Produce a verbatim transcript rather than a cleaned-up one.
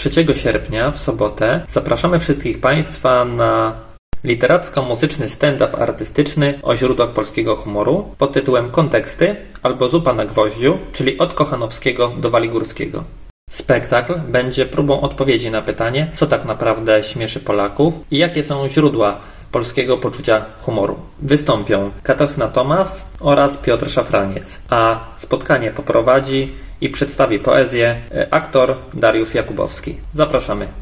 trzeciego sierpnia w sobotę zapraszamy wszystkich Państwa na literacko-muzyczny stand-up artystyczny o źródłach polskiego humoru pod tytułem Konteksty albo Zupa na gwoździu, czyli od Kochanowskiego do Waligórskiego. Spektakl będzie próbą odpowiedzi na pytanie, co tak naprawdę śmieszy Polaków i jakie są źródła polskiego poczucia humoru. Wystąpią Katarzyna Tomas oraz Piotr Szafraniec, a spotkanie poprowadzi i przedstawi poezję aktor Dariusz Jakubowski. Zapraszamy.